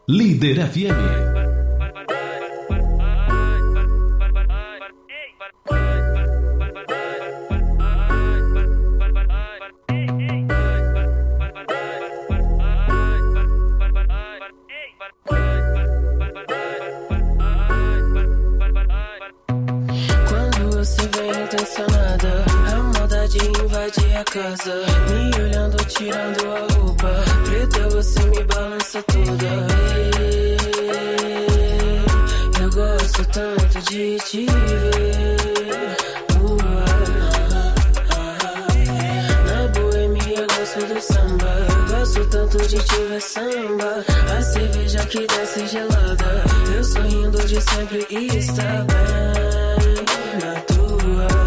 Líder FM. Casa, me olhando, tirando a roupa. Preta, você me balança toda. Eu gosto tanto de te ver. Na boemia, gosto do samba. Gosto tanto de te ver samba. A cerveja que desce gelada. Eu sorrindo de sempre está bem na tua.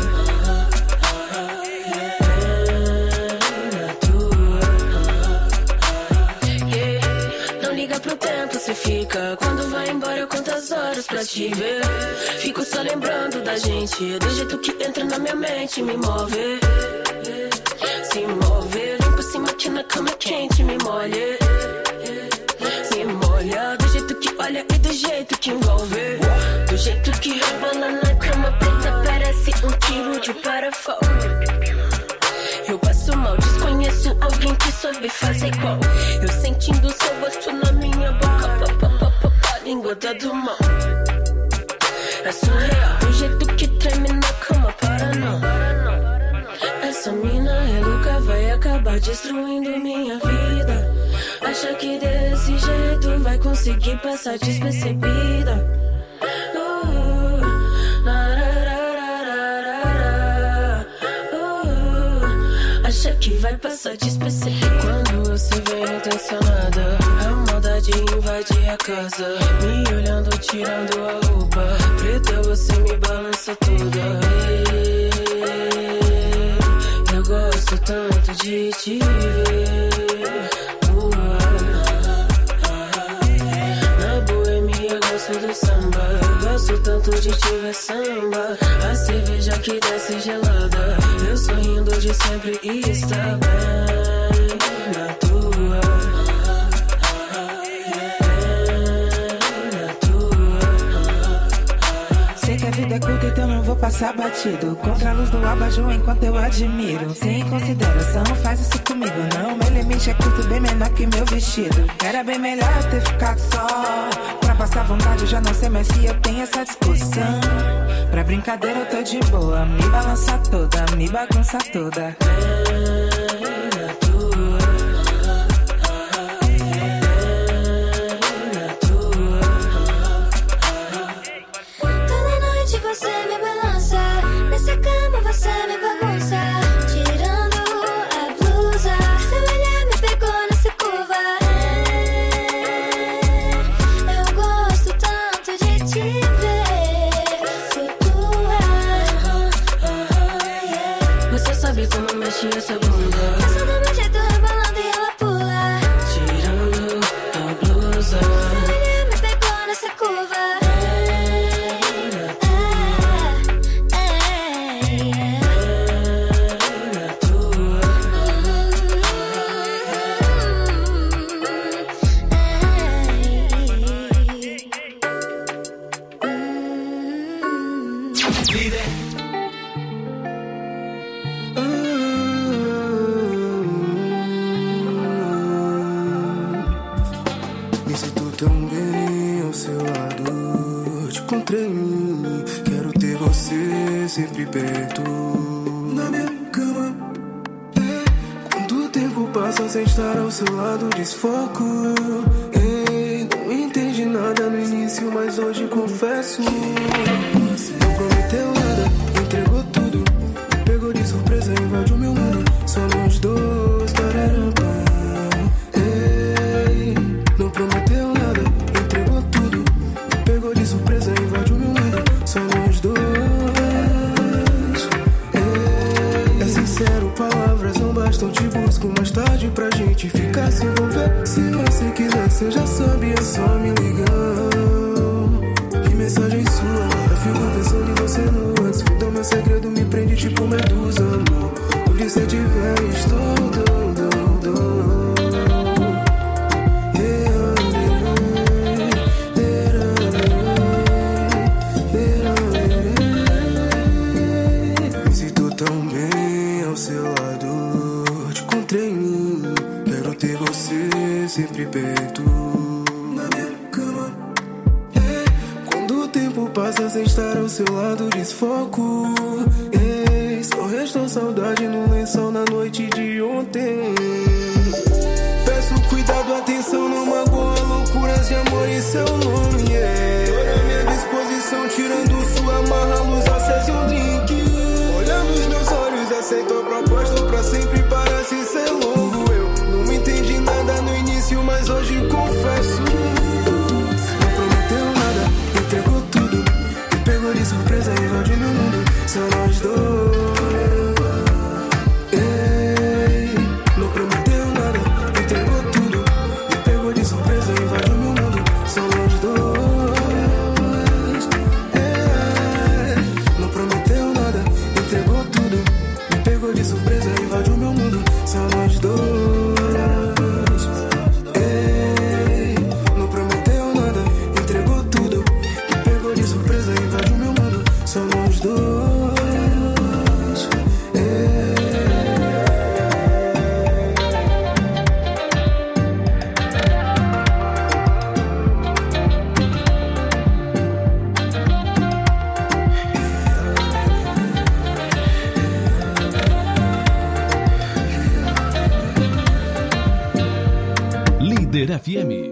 Pro tempo cê fica. Quando vai embora eu conto as horas pra te ver. Fico só lembrando da gente. Do jeito que entra na minha mente. Me move, se move. Vem por cima que na cama quente. Me molha, me molha. Do jeito que olha e do jeito que envolve. Do jeito que rebola na cama preta. Parece um tiro de parafuso. Eu passo mal, desconheço alguém que soube fazer igual. Eu sentindo seu gosto na minha boca, língua da do mal. É surreal, do jeito que treme na cama, para não. Essa mina é louca, vai acabar destruindo minha vida. Acha que desse jeito vai conseguir passar despercebida. Acha que vai passar despercebido. Quando você vem intencionada, a maldade invade a casa. Me olhando, tirando a roupa. Preta, você me balança toda. Eu gosto tanto de te ver. Na boemia, gosto do samba. Gosto tanto de te ver samba. A cerveja que desce gelada. Eu sorrindo de sempre está bem na tua. Bem na tua. Sei que a vida é curta, então não vou passar batido. Contra a luz do abajur enquanto eu admiro. Sem consideração, faz isso comigo não. Meu limite é curto, bem menor que meu vestido. Era bem melhor eu ter ficado só. Pra passar vontade eu já não sei mais se eu tenho essa disposição. Pra brincadeira eu tô de boa. Me balança toda, me bagunça toda. Toda noite você me balança. Nessa cama você me bagunça. Tirando a blusa. Seu olhar me pegou nessa curva. Eu gosto tanto de te ver. Sou tua. Você sabe como mexe essa bunda. Faço do meu jeito rebolando e ela pula. Tirando a blusa. Seu olhar me pegou nessa curva. Me sinto tão bem ao seu lado. Te encontrei em mim. Quero ter você sempre perto. Na minha cama. Quando o tempo passa sem estar ao seu lado, desfoco. Não entendi nada no início, mas hoje confesso. Não prometeu nada, entregou tudo. Me pegou de surpresa, invadiu meu mundo. Só nós dois, tararapá. Não prometeu nada, entregou tudo. Me pegou de surpresa, invadiu meu mundo. Só nós dois. É sincero, palavras não bastam. Te busco mais tarde pra gente ficar se envolver. Se você quiser, você já sabe, é só me ligar. Que mensagem sua, eu fico pensando em você no antes. Fudeu meu segredo, me prende tipo medusa, amor. Onde você tiver, eu estou, sempre perto. Na minha cama. Quando o tempo passa sem estar ao seu lado, desfoco. Só restou saudade no lençol na noite de ontem. Peço cuidado, atenção, não magoa, loucuras de amor em seu nome. Toda a minha disposição, tirando sua marra, luz, acesse um drink. Olhando os meus olhos, aceitou a proposta pra sempre, parece ser longo. Eu não entendi nada no início, mas hoje confesso. Não prometeu nada, entregou tudo, me pegou de surpresa, invadiu meu mundo. Só nós dois. Não prometeu nada, entregou tudo, me pegou de surpresa, invadiu meu mundo. Só nós dois. Não prometeu nada, entregou tudo, me pegou de surpresa, invadiu meu mundo. Só nós dois. Não prometeu nada, entregou tudo, me pegou de surpresa, invadiu meu mundo. Só nós dois. Líder FM.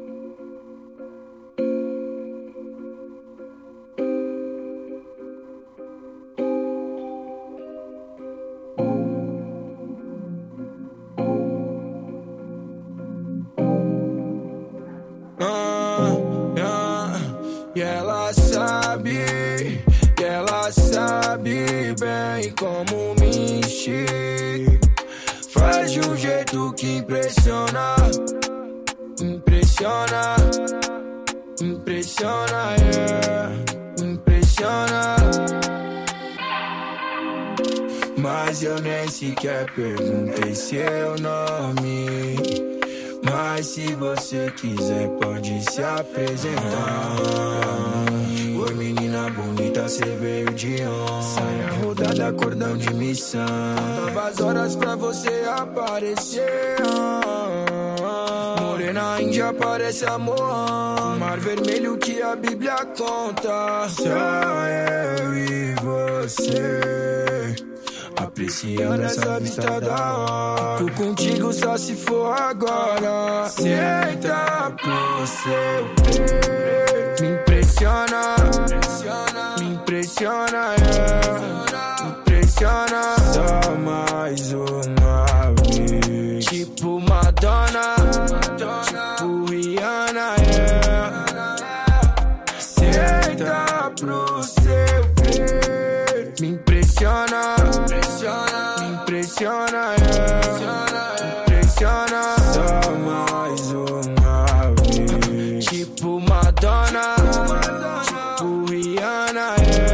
E ela sabe bem como me encher. Faz de um jeito que impressiona, impressiona, impressiona, impressiona. Mas eu nem sequer perguntei seu nome. Mas se você quiser pode se apresentar. Oi menina bonita, cê veio de onde? Saia rodada, cordão de missão. Novas horas pra você aparecer. Morena índia parece amor. Mar vermelho que a Bíblia conta. Só eu e você, apreciando essa vista da hora. Tô contigo só se for agora. Senta pro seu peito. Me impressiona, me impressiona, me impressiona. Só mais uma vez. Tipo Madonna, tipo Rihanna, Senta pro seu peito. Me impressiona, me impressiona, impressiona. Só mais uma vez. Tipo Madonna, tipo Rihanna,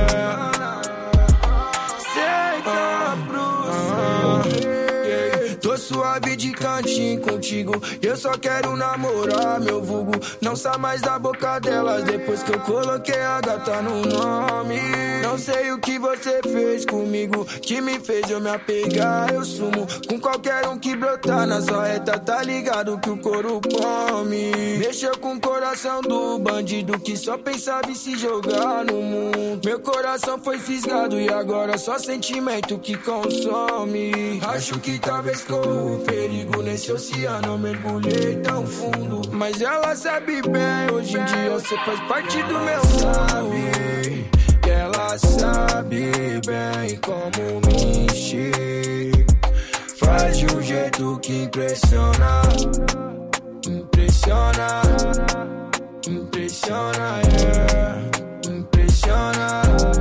Senta pro seu. Tô suave de cantinho contigo, eu só quero namorar, meu vulgo. Não sai mais da boca delas depois que eu coloquei a gata no nome. Não sei o que você fez comigo, que me fez eu me apegar, eu sumo com qualquer um que brotar na sua reta, tá ligado que o couro come. Mexeu com o coração do bandido que só pensava em se jogar no mundo. Meu coração foi fisgado e agora só sentimento que consome. Acho que talvez corra o perigo nesse oceano, eu mergulhei tão fundo. Mas ela sabe bem, hoje em dia você faz parte do meu sabe. E ela sabe bem como me encher. Faz de um jeito que impressiona, impressiona, impressiona, impressiona.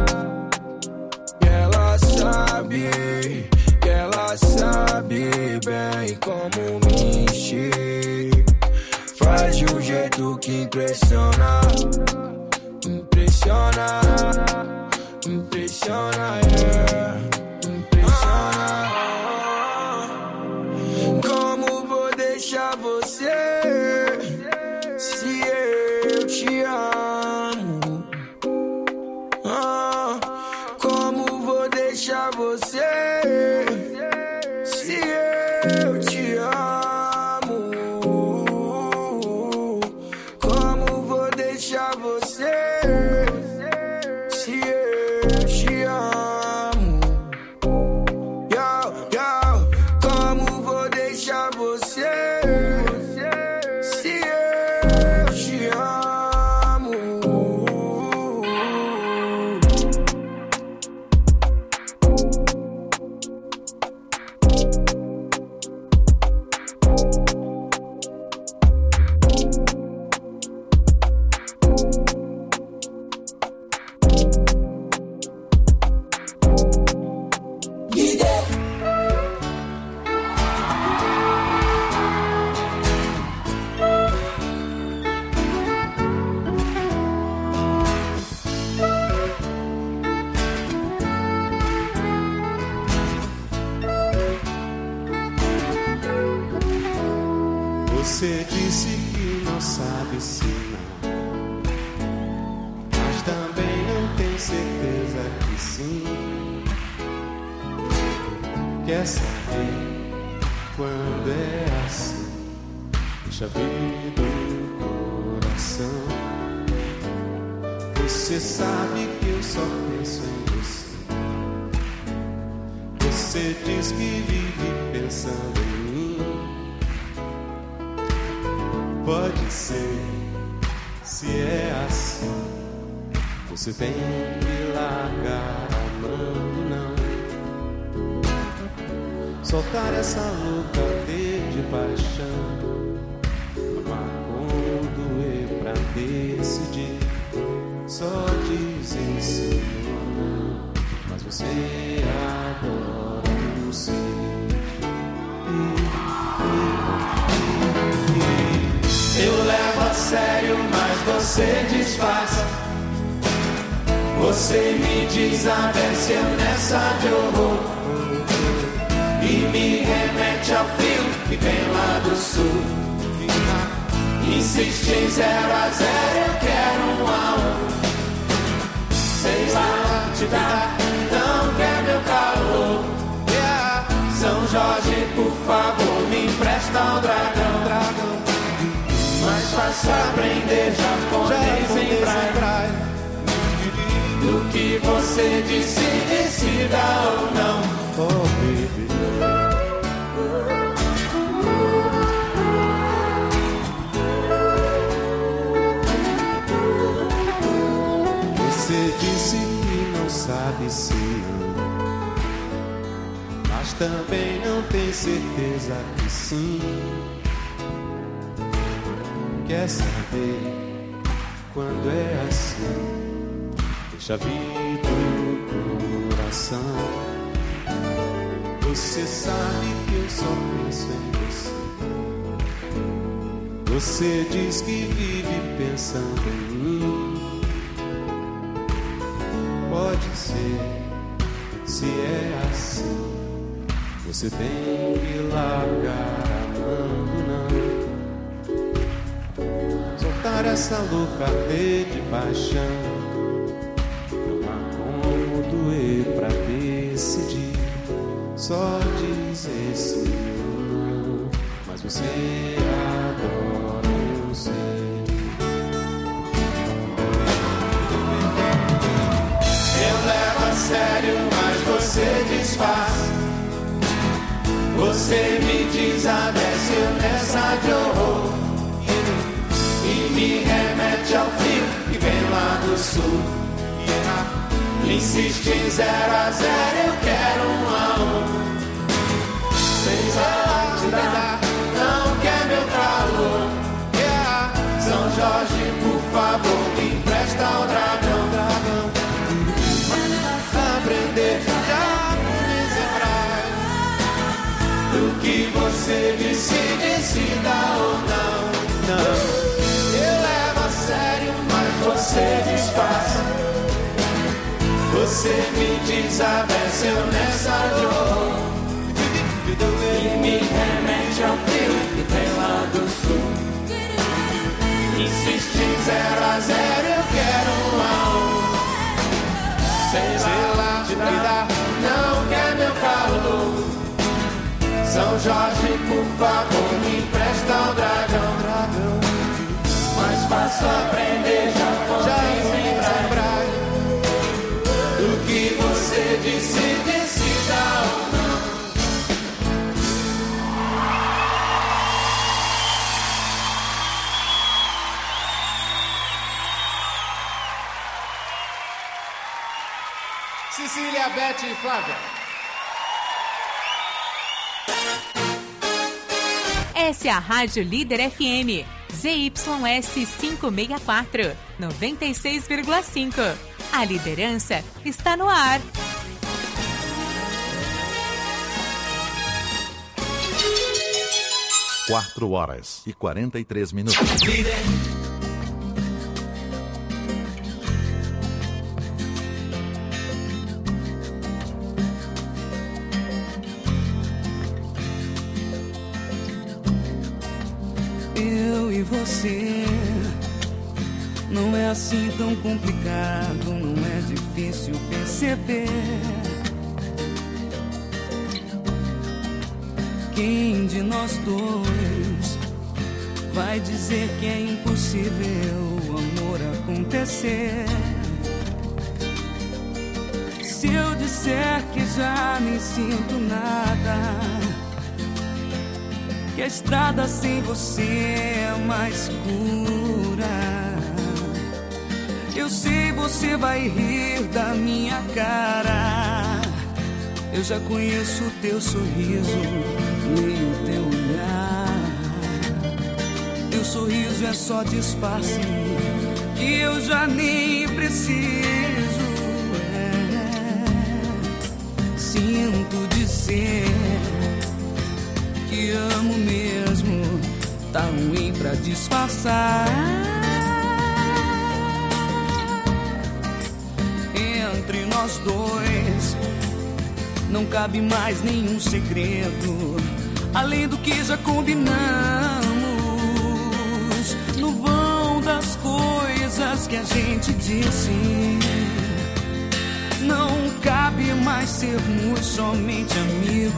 E ela sabe bem como me encher. Faz de um jeito que impressiona, impressiona, impressiona, impressiona. Como vou deixar você se eu te amo? Como vou deixar você se eu te amo? você. Se eu te amo. Você disse que não sabe se não, mas também não tem certeza que sim. Quer saber quando é assim? Deixa vir do coração. Você sabe que eu só penso em você. Você diz que vive pensando em mim. Pode ser, se é assim, você tem que largar a mão, não. Soltar essa louca de paixão, amar com doer pra decidir. Só dizer sim ou não, mas você adora o sim. Eu levo a sério, mas você disfarça. Você me desabece nessa de horror e me remete ao frio que vem lá do sul. Insiste em 0 a 0, eu quero 1 a 1. Sei lá te dar, não quer meu calor. São Jorge, por favor, me empresta um dragão. Mais fácil aprender japonês em praia do que você decida ou não. Oh, baby. Você disse que não sabe se ama, mas também não tem certeza que sim. Quer saber quando é assim? Deixa vir do coração. Você sabe que eu só penso em você. Você diz que vive pensando em mim. Pode ser, se é assim, você tem que largar a mão, não. Soltar essa louca de paixão, não há como doer pra decidir. Só dizer sim ou não, mas você adora o ser. Eu levo a sério, mas você disfarça. Você me desabece nessa de horror e me remete ao frio que vem lá do sul. Insiste em 0 a 0, eu quero 1 a 1. Sei lá te dar, não quer meu calor. São Jorge, por favor, me empresta um dragão. Aprender japonês em praia do que você decida ou não. Eu levo a sério, mas você disfarça. Você me desabece nessa de horror e me remete ao frio que vem lá do sul. Insiste em 0 a 0, eu quero 1 a 1. Sei lá te dar, não quer meu calor. São Jorge, por favor, me empresta um dragão. Mais fácil aprender japonês em praia do que você decida ou não. Cecília, Beth e Flávia. Essa é a Rádio Líder FM, ZYS 564, 96,5. A liderança está no ar. Quatro horas e 43 minutos. Líder. Eu e você não é assim tão complicado, não é difícil perceber. Quem de nós dois vai dizer que é impossível o amor acontecer? Se eu disser que já nem sinto nada, que a estrada sem você é mais escura, eu sei você vai rir da minha cara. Eu já conheço o teu sorriso, leio o teu olhar. Teu sorriso é só disfarce que eu já nem preciso. Sinto dizer que amo mesmo, tá ruim pra disfarçar. Entre nós dois não cabe mais nenhum segredo, além do que já combinamos. No vão das coisas que a gente disse, não cabe mais sermos somente amigos.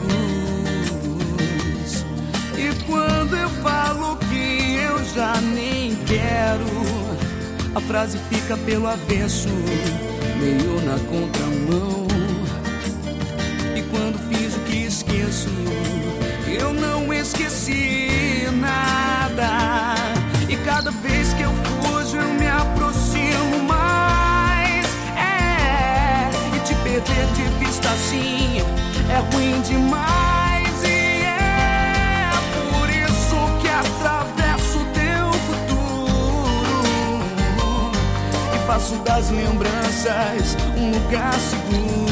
E quando eu falo que eu já nem quero, a frase fica pelo avesso, meio na contramão. E quando fiz o que esqueço, eu não esqueci nada. E cada vez que eu fujo, eu me aproximo mais. E te perder de vista assim é ruim demais. E é por isso que atravesso o teu futuro e faço das lembranças um lugar seguro.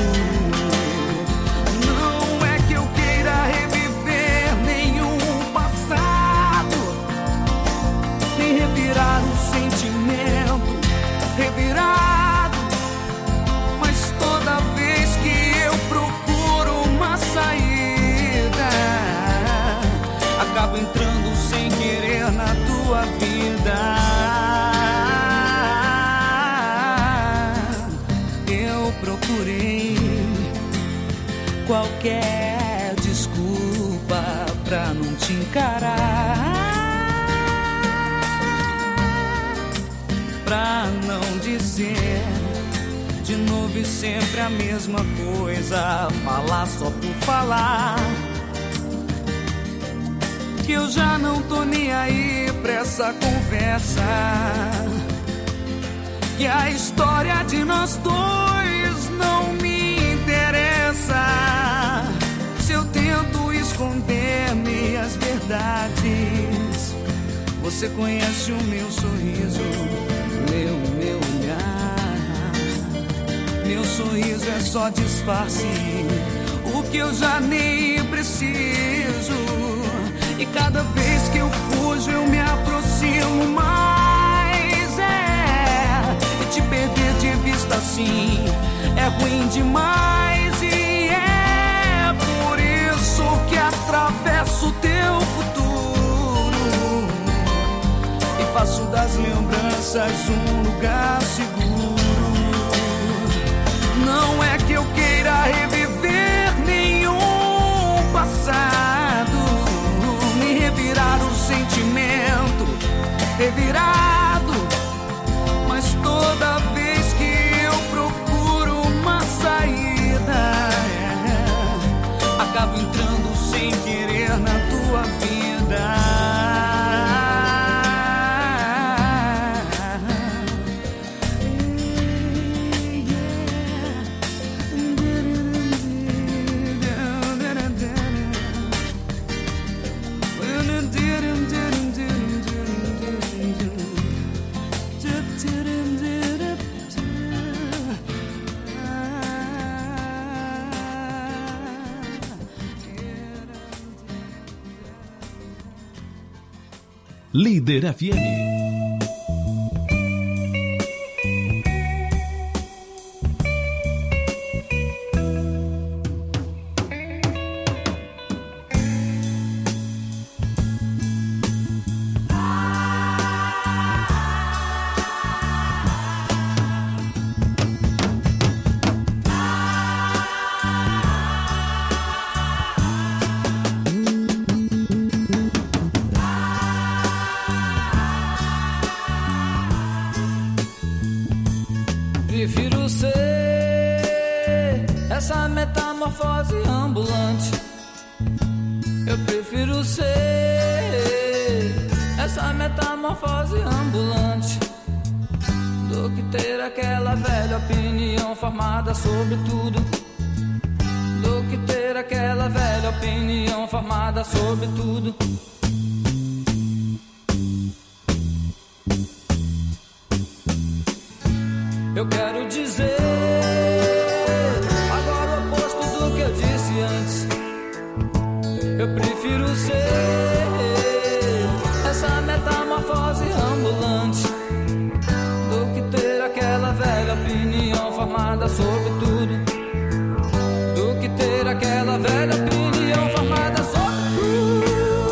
Revirar um sentimento revirado, mas toda vez que eu procuro uma saída, acabo entrando sem querer na tua vida. Eu procurei qualquer desculpa pra não te encarar, pra não dizer de novo e sempre a mesma coisa, falar só por falar, que eu já não tô nem aí pra essa conversa, que a história de nós dois não me interessa. Se eu tento esconder minhas verdades, você conhece o meu sorriso, meu olhar. Meu sorriso é só disfarce, o que eu já nem preciso. E cada vez que eu fujo, eu me aproximo mais. E te perder de vista assim é ruim demais. E é por isso que atravesso o teu futuro e faço das lembranças um lugar seguro. Não é que eu queira reviver nenhum passado, nem revirar o sentimento revirado, mas toda vez que eu procuro uma saída, acabo entrando sem querer na tua vida. Líder FM. Prefiro ser essa metamorfose ambulante. Eu prefiro ser essa metamorfose ambulante do que ter aquela velha opinião formada sobre tudo. Do que ter aquela velha opinião formada sobre tudo. Eu quero dizer agora o oposto do que eu disse antes. Eu prefiro ser essa metamorfose ambulante do que ter aquela velha opinião formada sobre tudo. Do que ter aquela velha opinião formada sobre tudo.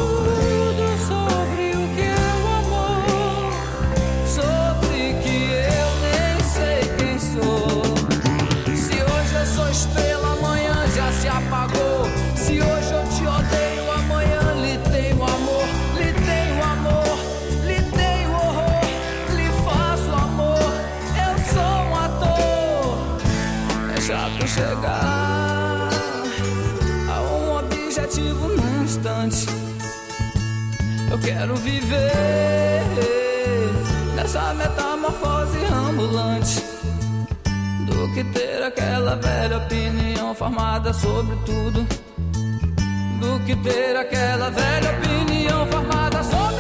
Sobre o que é o amor, sobre que eu nem sei quem sou. Se hoje eu sou estrela, amanhã já se apagou. Se hoje eu te odeio, amanhã lhe tenho amor. Lhe tenho amor, lhe tenho horror. Lhe faço amor, eu sou um ator. É chato chegar a um objetivo num instante. Eu quero viver nessa metamorfose ambulante do que ter aquela velha opinião formada sobre tudo. Do que ter aquela velha opinião formada sobre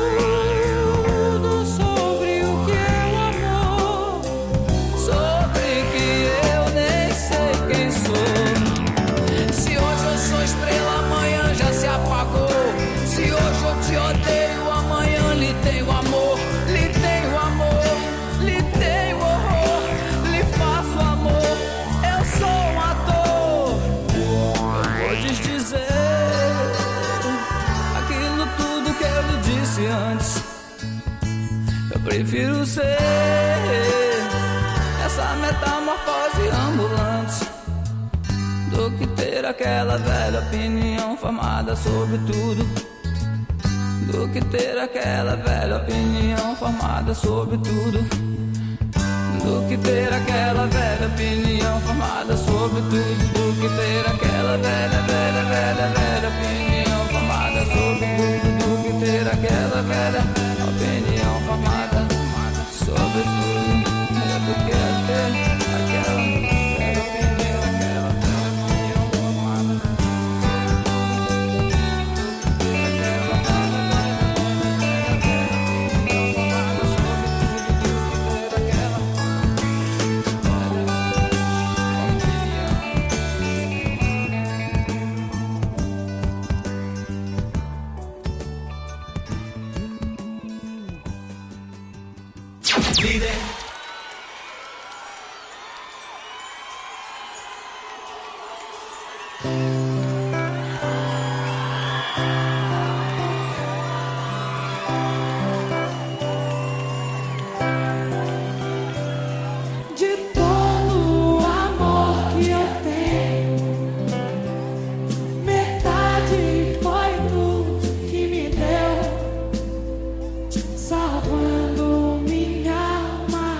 tudo. Sobre o que é o amor, sobre que eu nem sei quem sou. Se hoje eu sou estrela, amanhã já se apagou. Se hoje eu te odeio, amanhã lhe tenho amor. Lhe tenho amor, lhe tenho horror. Lhe faço amor, eu sou um ator. Podes dizer aquilo tudo que eu lhe disse antes. Eu prefiro ser essa metamorfose ambulante do que ter aquela velha opinião formada sobre tudo. Do que ter aquela velha opinião formada sobre tudo. Do que ter aquela velha opinião formada sobre tudo. Do que ter aquela velha opinião formada sobre tudo. Do que ter aquela velha opinião formada sobre tudo. Do que ter aquela velha opinião, aquela velha opinião formada Líder. De todo o amor que eu tenho, metade foi tu que me deu, salvando minha alma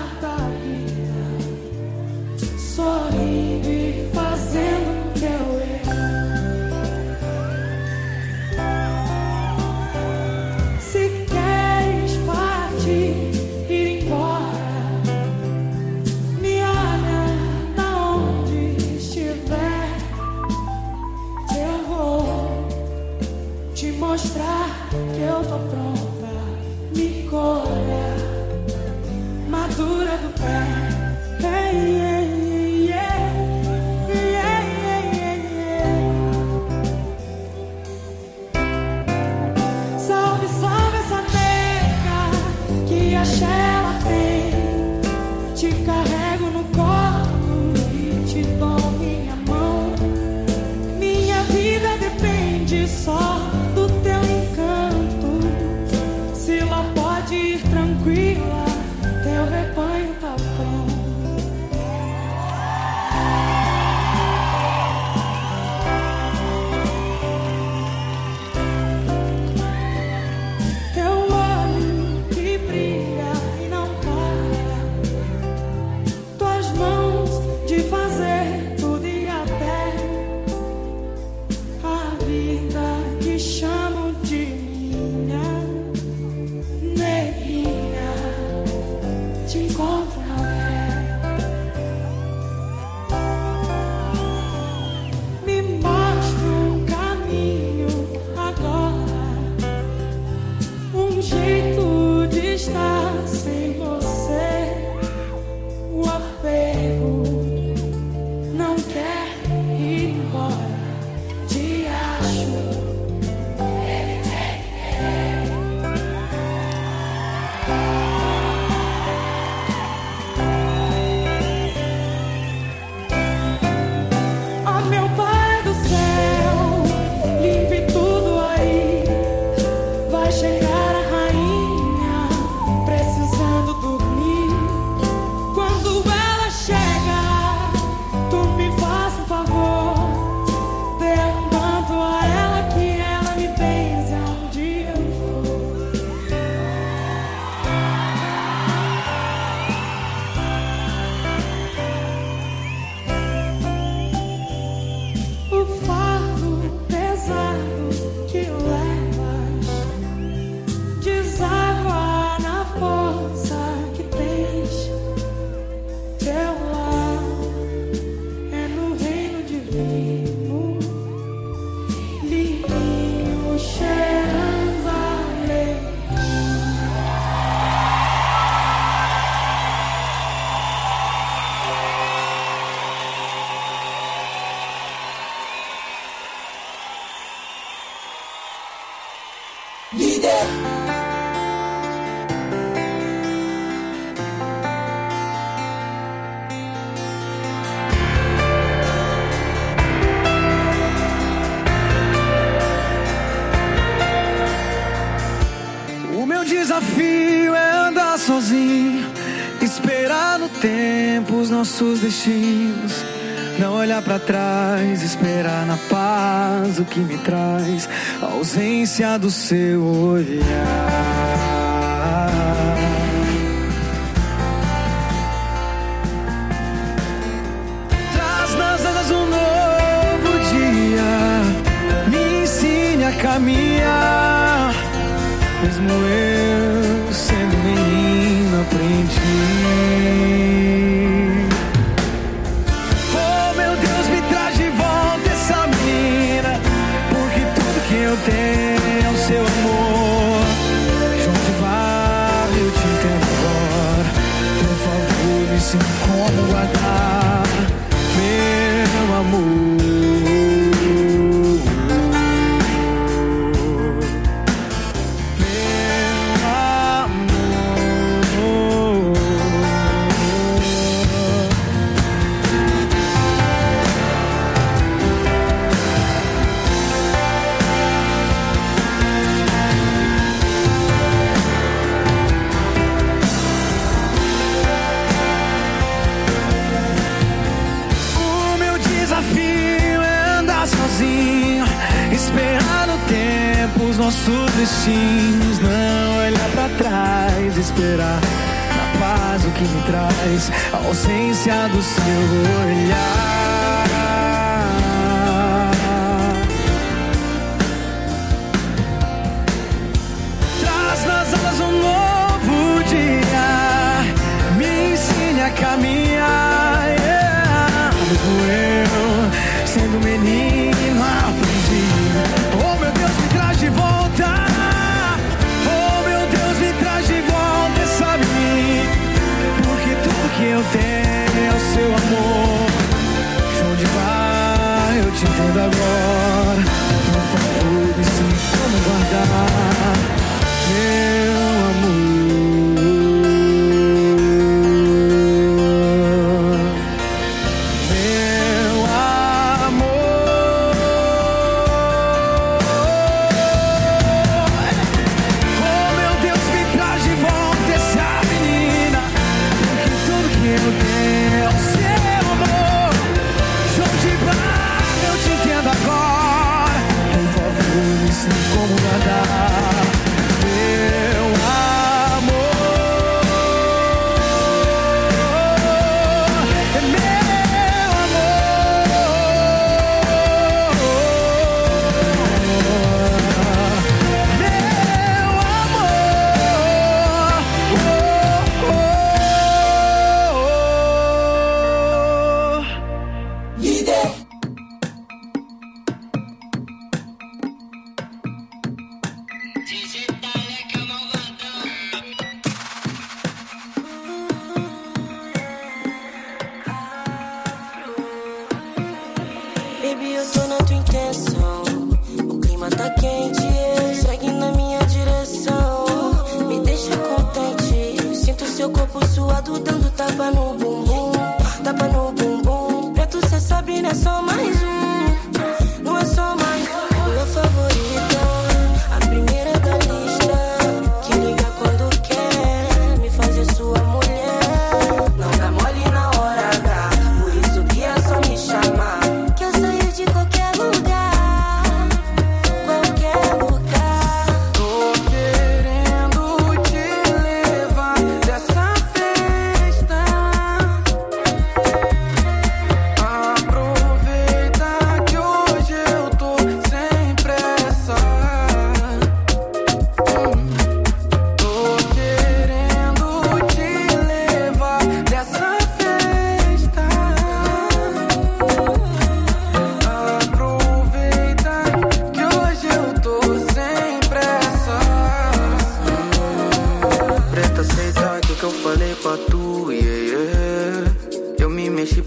chegar a rainha, precisando dormir. Quando ela chega, tu me faz um favor, perguntando a ela que ela me benze um dia eu for. O fardo pesado que levas deságua na força que tens. Teu lar é no reino divino, limpinho, cheirando a lei. O meu desafio é andar sozinho, esperar no tempo os nossos destinos, não olhar pra trás, esperar na paz o que me traz a ausência do seu olhar. Traz nas asas um novo dia, me ensine a caminhar. Mesmo eu sendo menino, aprendi. Oh, meu Deus, me traz de volta essa menina, porque tudo que eu tenho é o seu amor. Junto vai, eu te entendo agora. Por favor, me ensine como guardar meu amor. Esperar no tempo os nossos destinos, não olhar pra trás, esperar na paz o que me traz a ausência do seu olhar. Traz nas alas um novo dia, me ensine a caminhar, yeah. Mesmo eu sendo menino, aprendi. Oh, meu Deus, me traz de volta. Oh, meu Deus, me traz de volta essa menina, porque tudo que eu tenho é o seu amor. Onde vai, eu te entendo agora. Por favor, me ensine como guardar meu amor.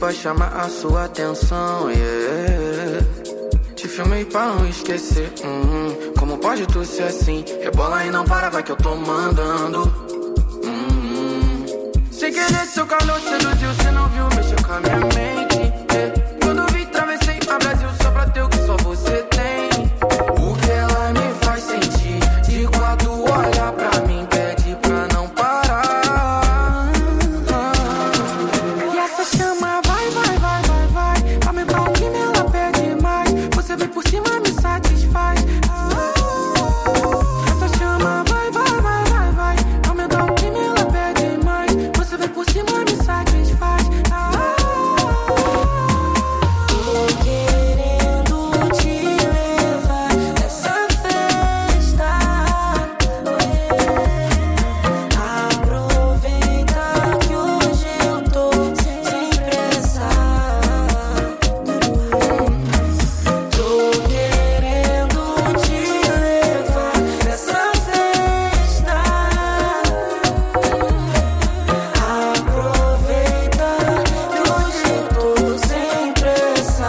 pra chamar a sua atenção, yeah. Te filmei pra não esquecer, como pode tu ser assim? Rebola e não para, vai que eu tô mandando. Sem querer seu calor seduziu, cê não viu, mexeu com a minha mente, yeah. Quando vi, travessei a Brasil só pra ter o que só você tem. O que ela me faz sentir, de quatro olha pra mim, pede pra não parar. E essa chama vai, vai, vai, vai, vai. Aumenta o clima, ela pede mais. Você vem por cima, me satisfaz. Essa chama vai, vai, vai, vai, vai. Aumenta o clima, ela pede mais. Você vem por cima, me satisfaz. Tô querendo te levar nessa festa. Aproveita que hoje eu tô sem pressa. Tô querendo te levar nessa festa. Aproveita que hoje eu tô sem pressa.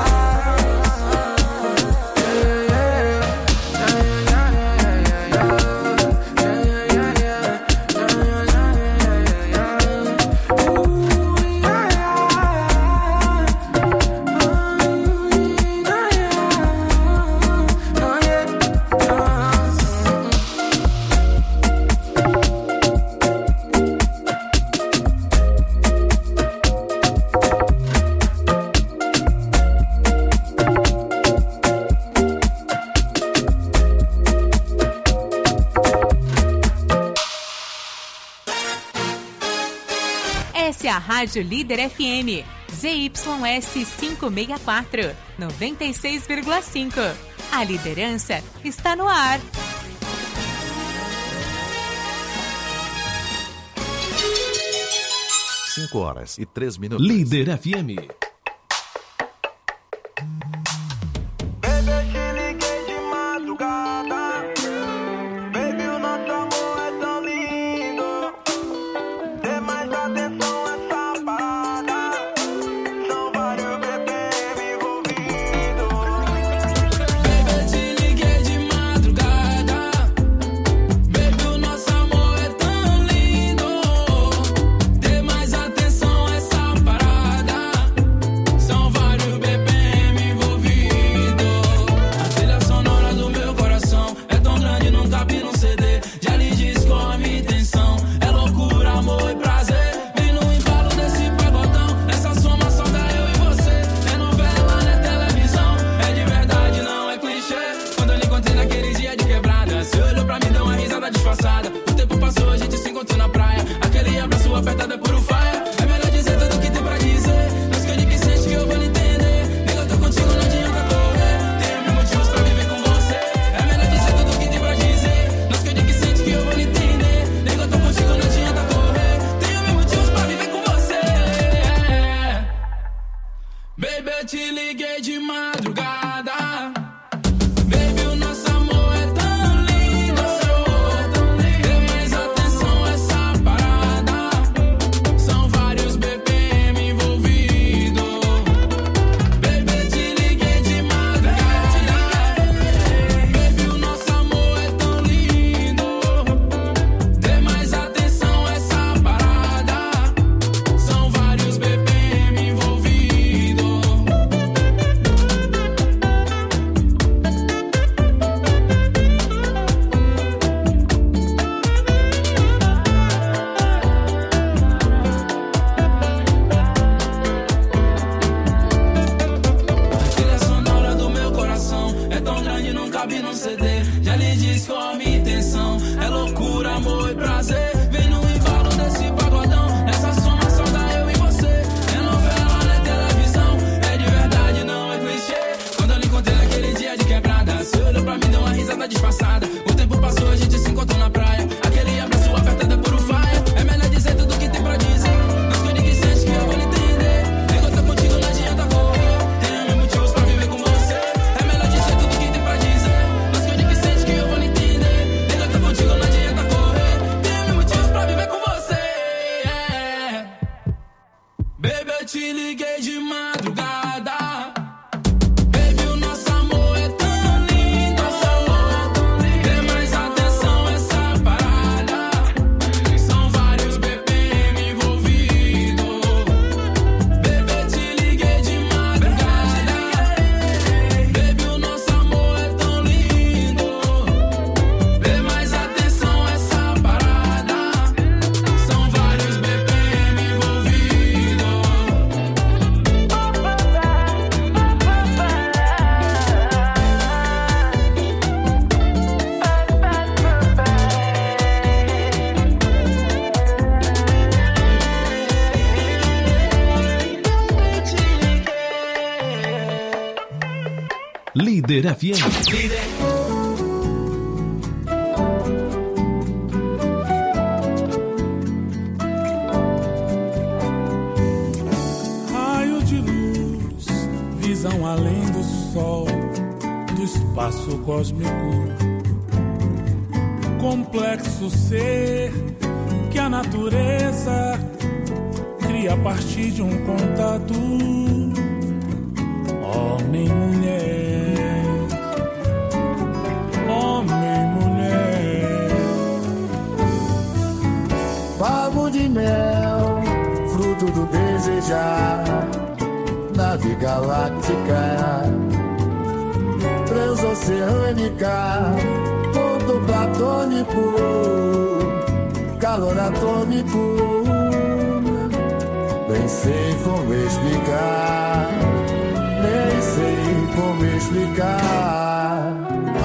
Essa é a Rádio Líder FM, ZYS 564, 96,5. A liderança está no ar. Cinco horas e 3 minutos. Líder FM. Baby, te liguei de madrugada. Baby, o nosso amor é tão lindo. Dê mais atenção a essa parada. São vários BPM envolvidos. Baby, te liguei de madrugada. Baby, o nosso amor é tão lindo. Dê mais atenção a essa parada. São vários BPM envolvidos. A trilha sonora do meu coração é tão grande, não cabe num CD. Já lhe disse qual a minha intenção. É loucura, amor e prazer. Vem no embalo desse pagodão. Essa soma só dá eu e você. É novela, não é televisão. É de verdade, não é clichê. Quando eu lhe encontrei naquele dia de quebrada, você olhou pra mim, deu uma risada disfarçada. O tempo passou, a gente se encontrou na praia. Aquele abraço apertado é puro faia. É melhor dizer tudo que tem pra dizer. Mas que eu digo que sente que eu vou lhe entender. Nega, eu tô contigo, não adianta correr. Tenho mil motivos pra viver com você. É melhor dizer tudo que tem pra dizer. Mas que eu digo que sente que eu vou lhe entender. Nega, eu tô contigo, não adianta correr. Tenho mil motivos pra viver com você. Baby, eu te liguei de madrugada. Baby, o nosso amor é tão lindo. Dê mais atenção a essa parada. São vários BPM envolvidos. Baby, eu te liguei de madrugada. Baby, o nosso amor é tão lindo. Dê mais atenção a essa parada. São vários BPM envolvidos. A trilha sonora do meu coração é tão grande, não cabe num CD. Já lhe disse qual a minha intenção. É loucura, amor e prazer. Vem no embalo desse pagodão. Essa soma só dá eu e você. É novela, não é televisão. É de verdade, não é clichê. Quando eu lhe encontrei naquele dia de quebrada, você olhou pra mim, deu uma risada disfarçada. O tempo passou, a gente se encontrou na praia. Aquele abraço apertado é puro faia. É melhor dizer tudo que tem pra dizer. Mas que eu digo que sente que eu vou lhe entender. Nega, eu tô contigo, não adianta correr. Tenho mil motivos pra viver com você. É melhor dizer tudo que tem pra dizer. Mas que eu digo que sente que eu vou lhe entender. Nega, eu tô contigo, não adianta correr. Tenho mil motivos pra viver com você. Baby, eu te liguei de Líder FM. Raio de luz, visão além do sol, do espaço cósmico. Complexo ser que a natureza cria a partir de um contato. Homem, mulher, homem, mulher. Favo de mel, fruto do desejar, nave galáctica, transoceânica, ponto platônico, calor atômico. Nem sei como explicar, nem sei como explicar.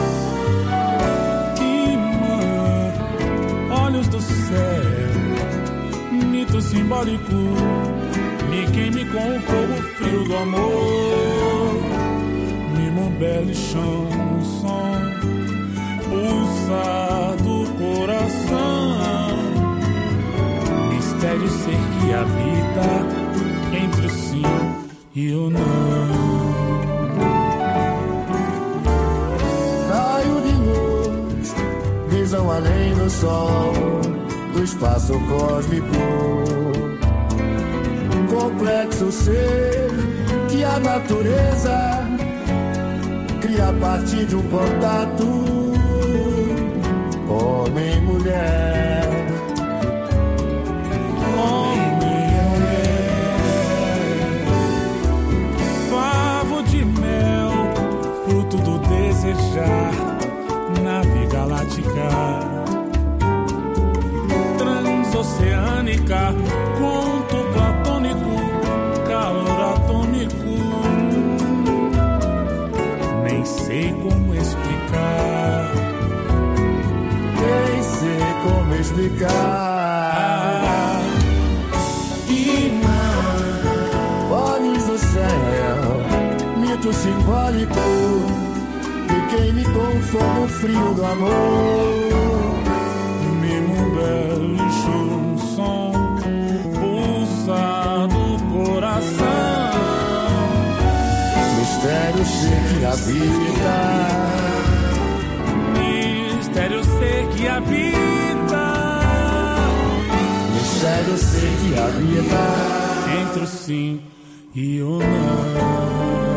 Imã, olhos do céu, mito simbólico, me queime com o fogo frio do amor. Mimo belo chão, o som, pulsa do coração. Mistério ser que habita entre o sim e o não. Raio de luz, visão além do sol, do espaço cósmico. Complexo ser que a natureza cria a partir de um contato. Homem, mulher, homem, mulher. Favo de mel, fruto do desejar, nave galáctica, transoceânica, conto platônico, calor atômico. Nem sei como explicar, nem sei como explicar. Imã, olhos do céu, mito simbólico, que queime com o fogo frio do amor. Mimo belo som, pulsa do coração. Mistério ser que habita, mistério ser que habita, mistério ser que habita entre o sim e o não.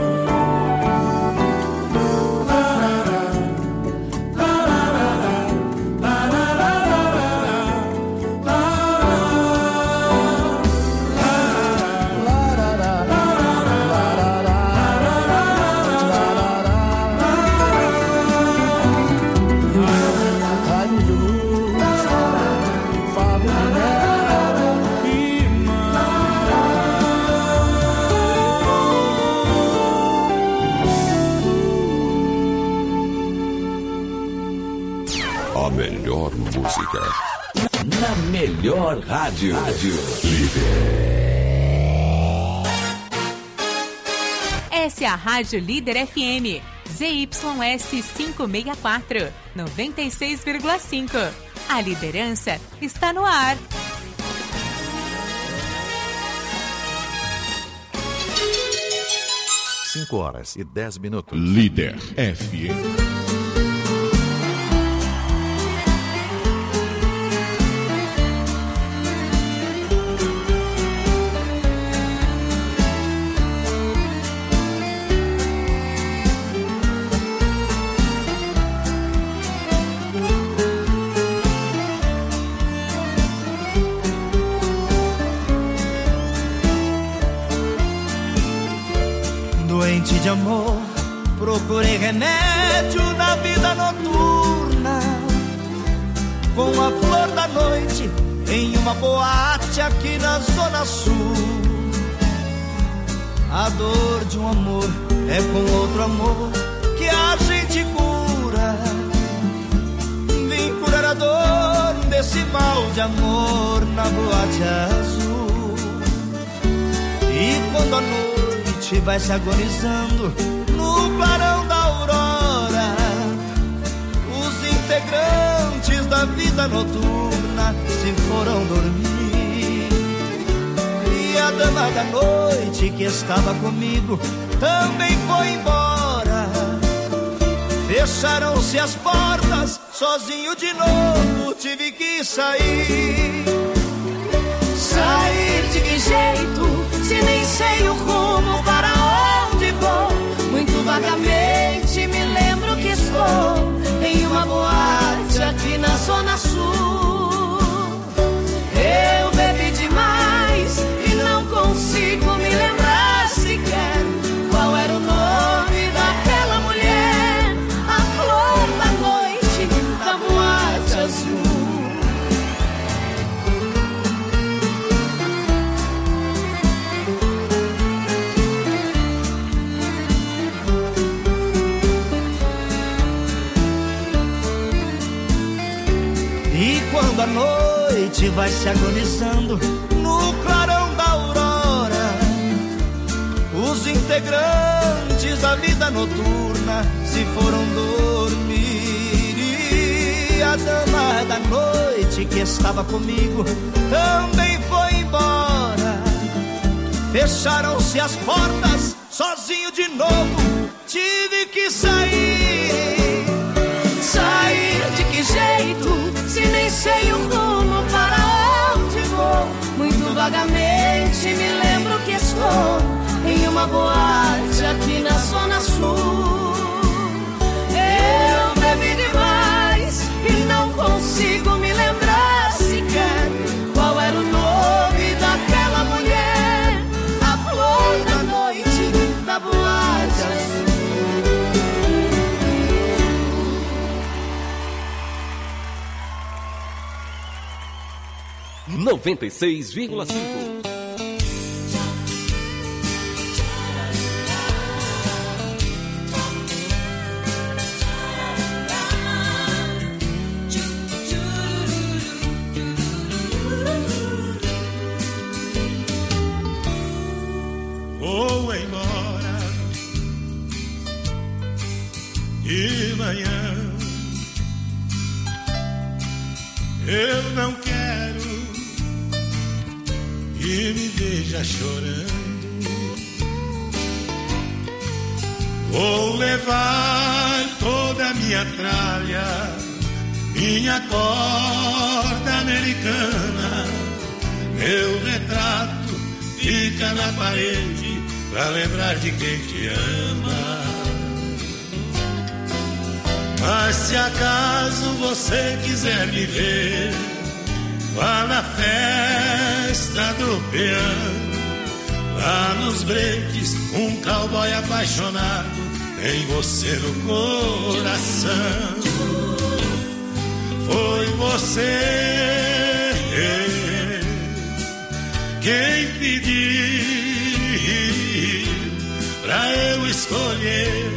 Melhor música na melhor rádio. Líder. Essa é a Rádio Líder FM. ZYS 564, 96,5. A liderança está no ar. Cinco horas e 10 minutos. Líder FM. Doente de amor, procurei remédio na vida noturna, com a flor da noite em uma boate aqui na Zona Sul. A dor de um amor é com outro amor que a gente cura. Vim curar a dor desse mal de amor na boate azul. E quando a noite vai se agonizando no clarão da aurora, integrantes da vida noturna se foram dormir. E a dama da noite que estava comigo também foi embora. Fecharam-se as portas, sozinho de novo tive que sair. Sair de que jeito, se nem sei o rumo para onde vou? Muito vagamente me lembro que estou em uma boate aqui na Zona Sul. Eu bebi demais e não consigo me lembrar sequer qual era o nome daquela mulher, a flor da noite da boate azul. Quando a noite vai se agonizando no clarão da aurora, os integrantes da vida noturna se foram dormir. E a dama da noite que estava comigo também foi embora. Fecharam-se as portas, sozinho de novo tive que sair. Sair de que jeito, se nem sei o rumo para onde vou? Muito vagamente me lembro que estou em uma boate aqui na Zona Sul. Eu bebi demais e não consigo me lembrar sequer qual era o nome daquela mulher, a flor da noite da boate azul. 96,5. Vou embora de manhã. Eu não quero que me veja chorando. Vou levar toda a minha tralha, minha corda americana. Meu retrato fica na parede pra lembrar de quem te ama. Mas se acaso você quiser me ver, vá na festa do peão. Lá nos breaks, um cowboy apaixonado tem você no coração. Foi você quem pediu pra eu escolher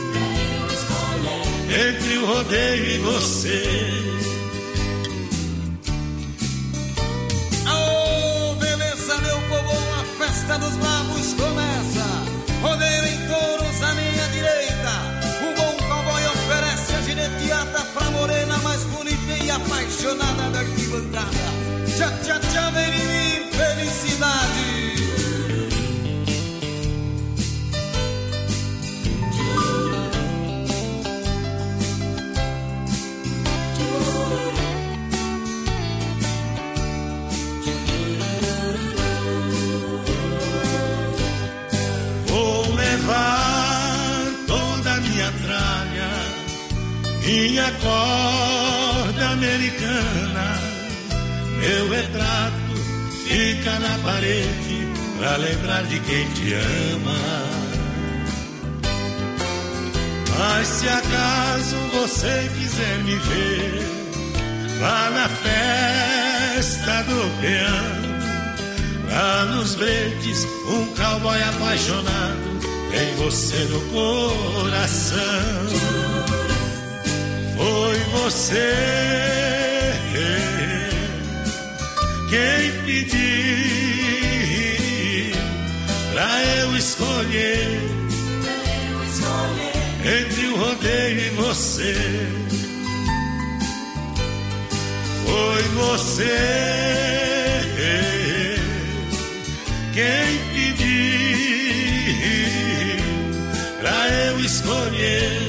entre o rodeio e você. Aô, beleza, meu povo, a festa dos bravos começa. Rodeio em touros à minha direita. O bom cowboy oferece a gineteada pra morena mais bonita e apaixonada da arquibancada. Tchá, tchá, tchá, vem em mim, felicidade. Toda a minha tralha, minha corda americana. Meu retrato fica na parede pra lembrar de quem te ama. Mas se acaso você quiser me ver, vá na festa do peão. Lá nos breaks, um cowboy apaixonado tem você no coração. Foi você quem pediu pra eu escolher entre o rodeio e você. Foi você quem pediu pra eu escolher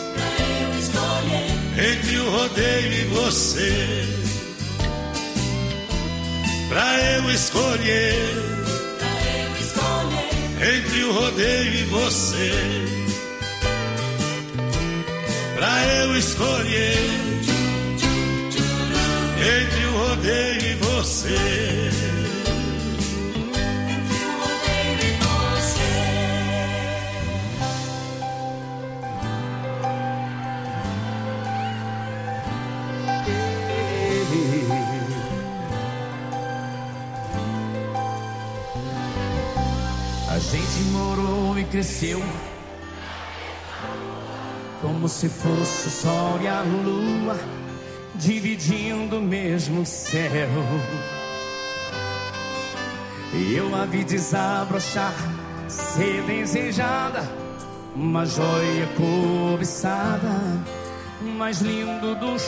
entre o rodeio e você. Pra eu escolher entre o rodeio e você. Pra eu escolher entre o rodeio e você. A gente morou e cresceu como se fosse o sol e a lua dividindo o mesmo céu. E eu a vi desabrochar, ser desejada, uma joia cobiçada, mais lindo dos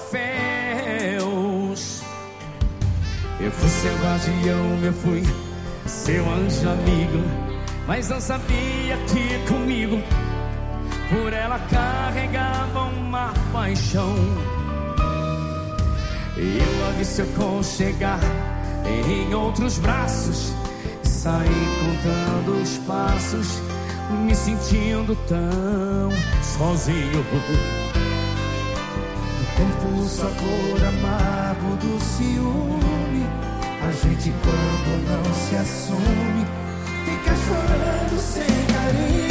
troféus. Eu fui seu guardião, eu fui seu anjo amigo, mas não sabia que comigo por ela carregava uma paixão. Eu a vi se aconchegar em outros braços, saí contando os passos, me sentindo tão sozinho. No corpo o sabor amargo do ciúme, a gente quando não se assume fica chorando sem carinho.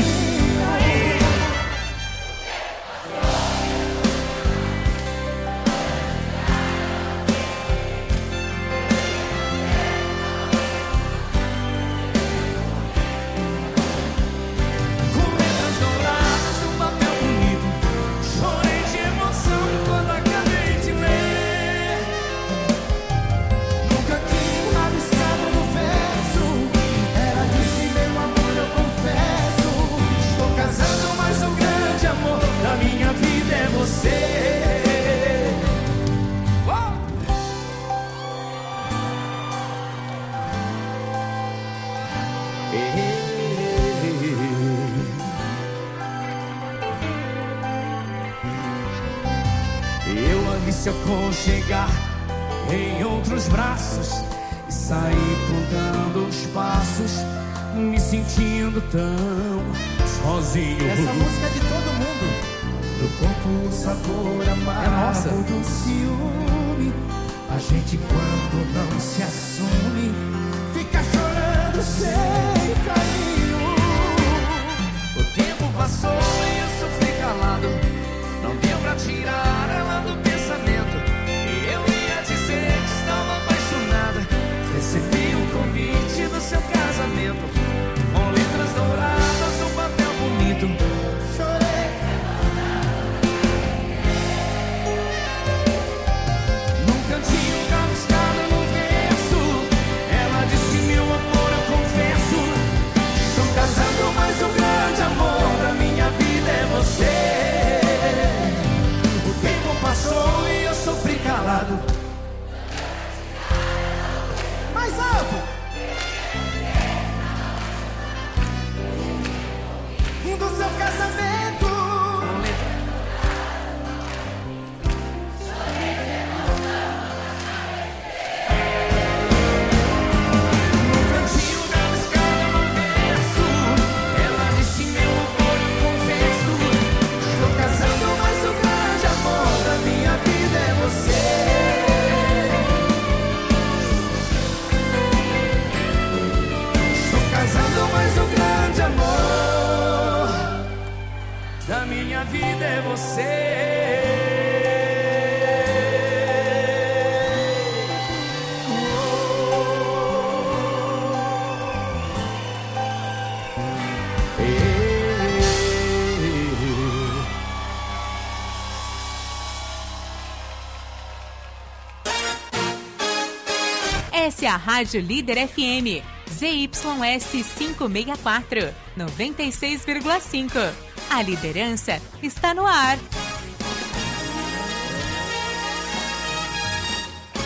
Se aconchegar em outros braços e sair contando os passos, me sentindo tão sozinho. Essa música é de todo mundo. No corpo o sabor amargo do ciúme, a gente quando não se assume fica chorando sem carinho. O tempo passou e eu sofri calado, não deu pra tirar ela do pensamento. E eu ia dizer que estava apaixonada. Recebi um convite do seu casamento, com letras douradas no papel bonito. Chorei. Num cantinho rabiscado no verso, ela disse: meu amor, eu confesso, estou casado, mas o grande amor da minha vida é você. Passou e eu sofri calado. Mais alto. Do seu casamento. No cantinho rabiscado no verso, ela disse: meu amor, eu confesso, estou casando, mas o grande amor da minha vida é você. Estou casando, mas o grande amor da minha vida é você. Essa é a Rádio Líder FM, ZYS 564, 96,5. A liderança está no ar.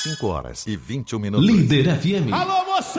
5h21. Líder FM. Alô, moça!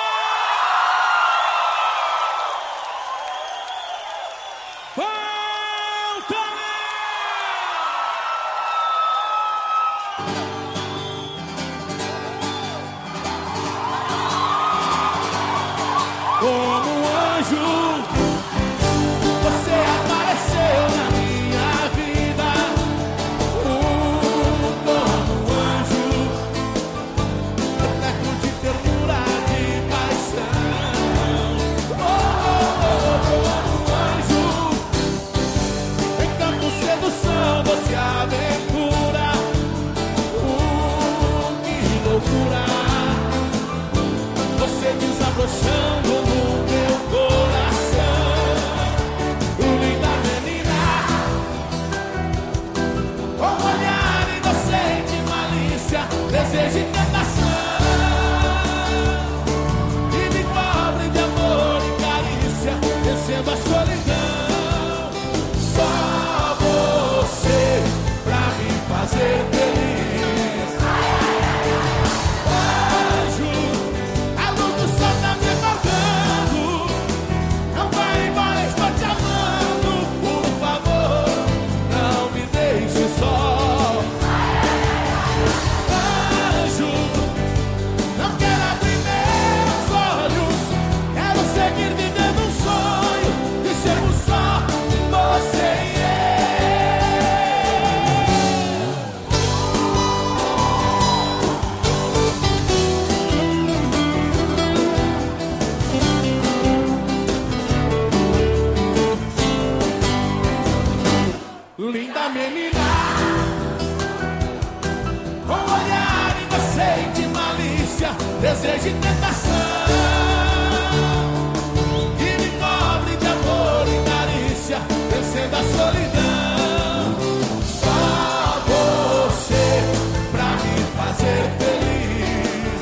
Desejo e tentação, e me cobre de amor e carícia, vencendo a solidão. Só você pra me fazer feliz.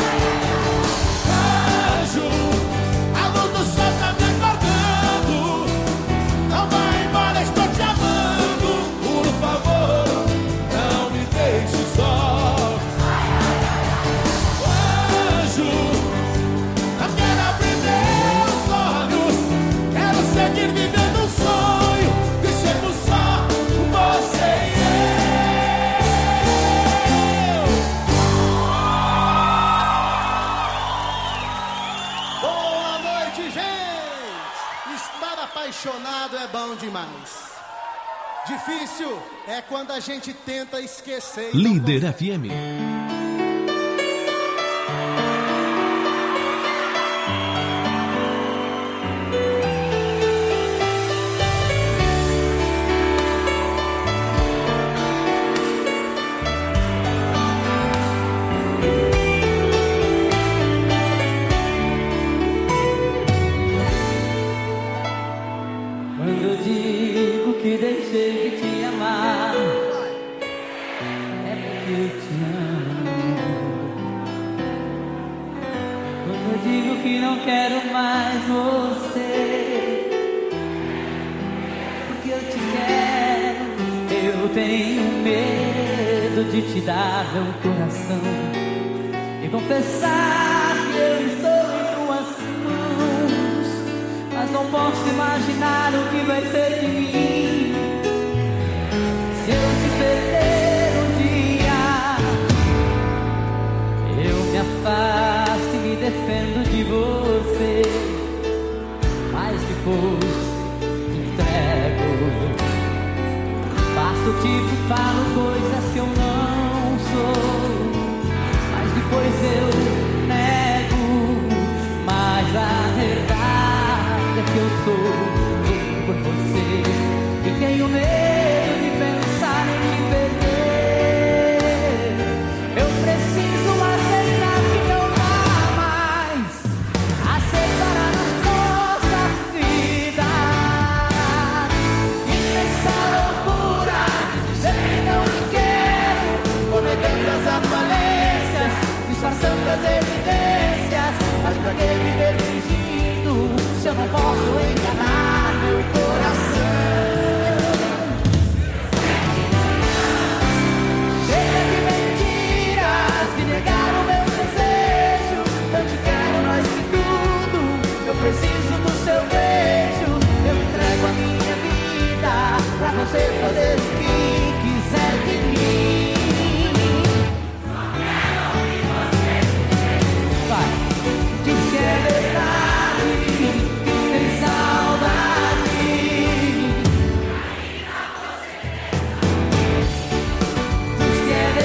Anjo, a luz do sol tá me acordando. Não vai embora, estou te amando. Por favor, não me deixe só. Vivendo um sonho de sermos só você e eu. Boa noite, gente! Estar apaixonado é bom demais. Difícil é quando a gente tenta esquecer. Líder FM. Quero mais você, porque eu te quero. Eu tenho medo de te dar meu coração e confessar que eu estou em tuas mãos, mas não posso imaginar o que vai ser de mim se eu te perder um dia. Eu me afasto e me defendo de você, mas depois me entrego. Faço tipo, falo coisas que eu não sou, mas depois eu nego. Mas a verdade é que eu sou louco por você e tenho medo de pensar em te perder. Eu preciso aceitar que não dá mais, aceitar a nossa vida. E nessa loucura, sei que não me quero, cometendo as falências, disfarçando as evidências. Mas pra que viver fingindo se eu não posso enganar?